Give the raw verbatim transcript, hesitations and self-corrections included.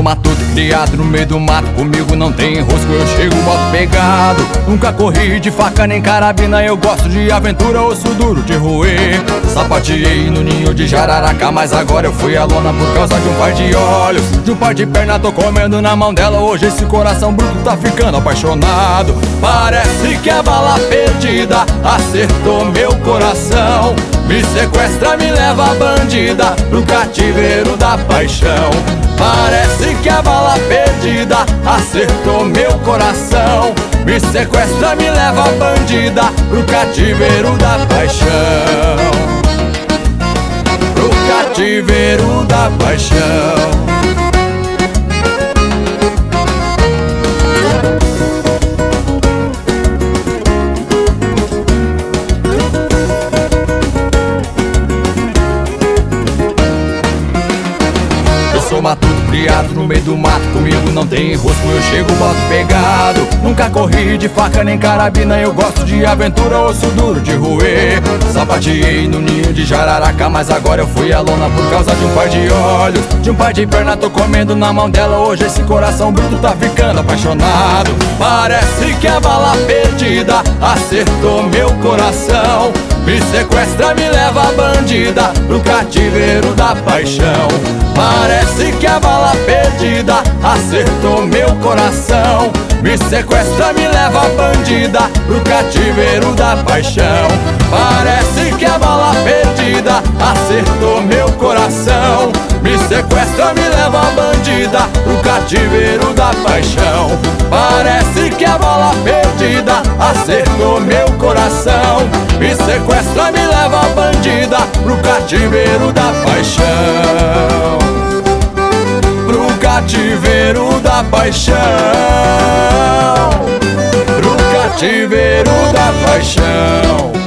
sou matuto, criado no meio do mato. Comigo não tem rosco, eu chego, boto pegado. Nunca corri de faca nem carabina. Eu gosto de aventura, osso duro de roer. Sapateei no ninho de jararaca, mas agora eu fui a lona por causa de um par de olhos. De um par de perna tô comendo na mão dela. Hoje esse coração bruto tá ficando apaixonado. Parece que a bala perdida acertou meu coração. Me sequestra, me leva bandida pro cativeiro da paixão. Parece que a bala perdida acertou meu coração. Me sequestra, me leva bandida pro cativeiro da paixão. Pro cativeiro da paixão. Sou matuto, criado no meio do mato. Comigo não tem rosco, eu chego, boto pegado. Nunca corri de faca nem carabina. Eu gosto de aventura, osso duro de roer. Sapateei no ninho de jararaca, mas agora eu fui a lona por causa de um par de olhos. De um par de perna tô comendo na mão dela. Hoje esse coração bruto tá ficando apaixonado. Parece que a bala perdida acertou meu coração. Me sequestra, me leva bandida pro cativeiro da paixão. Parece que a bala perdida acertou meu coração. Me sequestra, me leva bandida pro cativeiro da paixão. Parece que a bala perdida acertou meu coração. Me sequestra, me leva bandida pro cativeiro da paixão. Parece que a bala perdida acertou meu coração. Me sequestra, me leva bandida pro cativeiro da paixão. Pro cativeiro da paixão. Pro cativeiro da paixão.